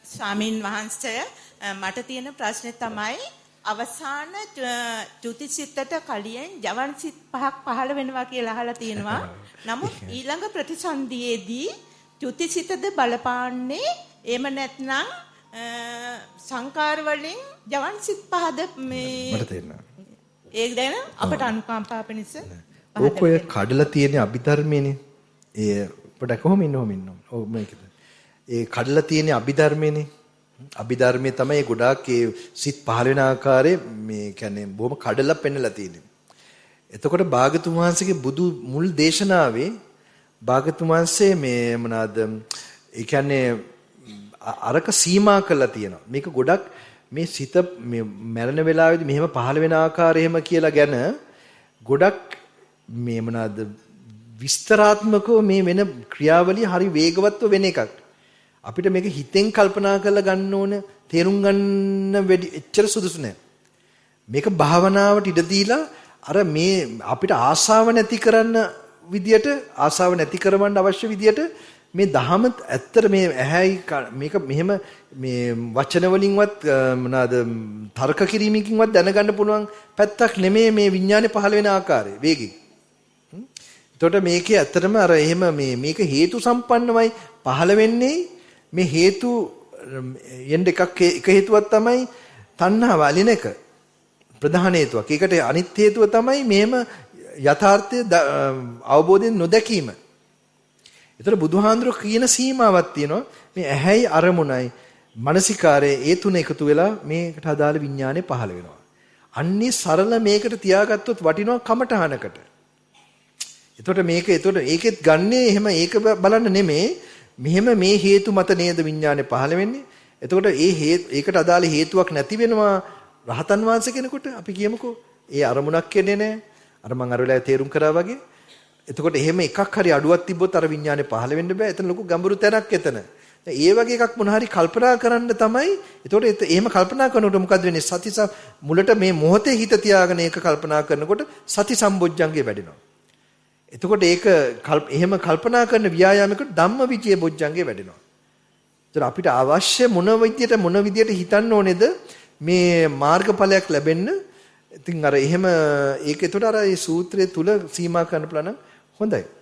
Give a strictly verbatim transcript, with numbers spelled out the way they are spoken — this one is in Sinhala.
ස්වාමින් වහන්සේ මට තියෙන ප්‍රශ්නේ තමයි අවසාන චුතිසිතට කලින් ජවන් සිත් පහක් පහළ වෙනවා කියලා අහලා තියෙනවා. නමුත් ඊළඟ ප්‍රතිසන්දියේදී චුතිසිතද බලපාන්නේ එහෙම නැත්නම් සංකාර වලින් ජවන් සිත් පහද මේ මට තේරෙනවා. ඒක දැන අපට අනුකම්පා පිණිස ඕක ඔය කඩලා තියෙන අභිධර්මයේනේ. ඒ පොඩ කොහොම ඉන්නවම ඉන්නවා. ඔව් මේකද. ඒ කඩලා තියෙන අභිධර්මයේනේ. අභිධර්මයේ තමයි ගොඩාක් ඒ සිත් පහළ වෙන ආකාරයේ මේ කියන්නේ බොහොම කඩලා පෙන්නලා තියෙන්නේ. එතකොට භාගතුන් වහන්සේගේ බුදු මුල් දේශනාවේ භාගතුන් වහන්සේ මේ මොනවාද ඒ කියන්නේ අරක සීමා කරලා තියෙනවා. මේක ගොඩක් මේ සිත මේ මරණ වෙලාවේදී මෙහෙම පහළ වෙන ආකාරය එහෙම කියලා ගැන ගොඩක් මේ මොනවාද විස්තරාත්මකව මේ වෙන ක්‍රියාවලිය හරි වේගවත්ව වෙන එකක්. අපිට මේක හිතෙන් කල්පනා කරලා ගන්න ඕන තේරුම් ගන්න වැඩි එච්චර සුදුසු නෑ. මේක භාවනාවට ඉඩ දීලා අර මේ අපිට ආසාව නැති කරන්න විදියට ආසාව නැති කරවන්න අවශ්‍ය විදියට මේ දහම ඇත්තට මේ ඇහැයි මේක මෙහෙම මේ වචන වලින්වත් මොනවාද තර්ක කිරීමකින්වත් දැනගන්න පුළුවන් පැත්තක් නෙමෙයි මේ විඥානේ පහළ වෙන ආකාරය වේගෙන්. එතකොට මේකේ ඇත්තටම අර එහෙම මේ මේක හේතු සම්පන්නමයි පහළ වෙන්නේ මේ හේතු යෙන් එකක් එක හේතුවක් තමයි තණ්හාව අලින එක ප්‍රධාන හේතුවක්. ඒකට අනිත් හේතුව තමයි මෙහෙම යථාර්ථය අවබෝධයෙන් නොදැකීම. ඒතර බුදුහාඳුර කියන සීමාවක් තියෙනවා මේ ඇහැයි අරමුණයි මානසිකාරයේ ඒ තුන එකතු වෙලා මේකට අදාළ විඥානේ පහළ වෙනවා. අන්නේ සරල මේකට තියාගත්තොත් වටිනවා කමටහනකට. එතකොට මේක එතකොට ඒකෙත් ගන්නේ එහෙම ඒක බලන්න නෙමෙයි මෙහෙම මේ හේතු මත නේද විඥානේ පහළ වෙන්නේ. එතකොට ඒ හේතු ඒකට අදාළ හේතුවක් නැති වෙනවා රහතන් වහන්සේ කෙනෙකුට අපි කියමුකෝ ඒ අරමුණක් කියන්නේ නැහැ. අර මම අර වෙලාවේ තේරුම් කරා වගේ. එතකොට එහෙම එකක් හරි අඩුවක් තිබ්බොත් අර විඥානේ පහළ වෙන්න බෑ. එතන ලොකු ගැඹුරු තැනක් එතන. ඒ වගේ එකක් මොන හරි කල්පනා කරන්න තමයි. එතකොට එහෙම කල්පනා කරනකොට මොකද වෙන්නේ? සති මුලට මේ මොහොතේ හිත තියාගෙන ඒක කල්පනා කරනකොට සති සම්බොජ්ජංගේ වැඩෙනවා. එතකොට ඒක එහෙම කල්පනා කරන ව්‍යායාමයකට ධම්මවිචේ බොජ්ජංගේ වැඩෙනවා. ඒතර අපිට අවශ්‍ය මොන විදියට මොන විදියට හිතන්න ඕනේද මේ මාර්ගඵලයක් ලැබෙන්න. ඉතින් අර එහෙම ඒක එතකොට අර මේ සූත්‍රයේ තුල සීමා කරන්න පුළුවන් හොඳයි.